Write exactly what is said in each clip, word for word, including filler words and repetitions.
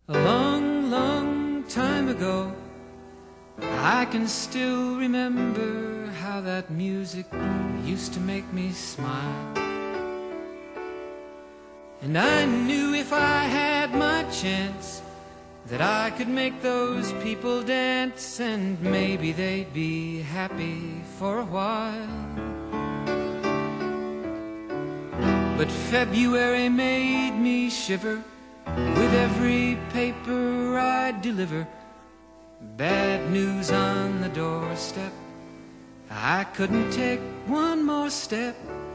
A long, long time ago, I can still remember how that music used to make me smile. And I knew if I had my chance that I could make those people dance, and maybe they'd be happy for a while. But February made me shiver with every paper I'd deliver. Bad news on the doorstep, I couldn't take one more step.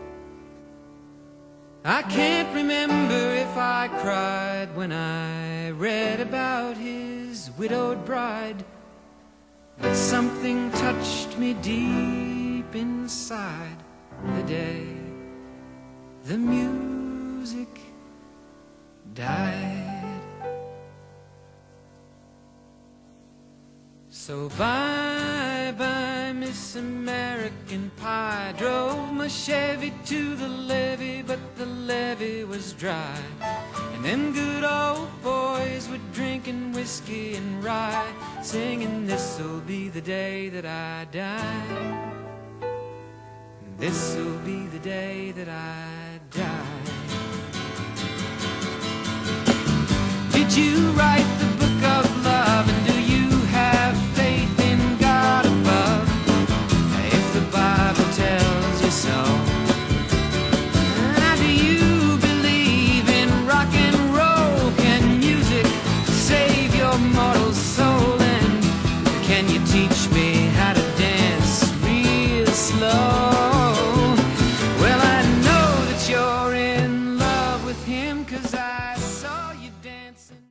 I can't remember if I cried when I read about his widowed bride, but something touched me deep inside the day the music died. So bye-bye, Miss American Pie. Drove my Chevy to the levee, but the levee was dry. And them good old boys were drinking whiskey and rye, singing, this'll be the day that I die. This'll be the day that I die. Did you write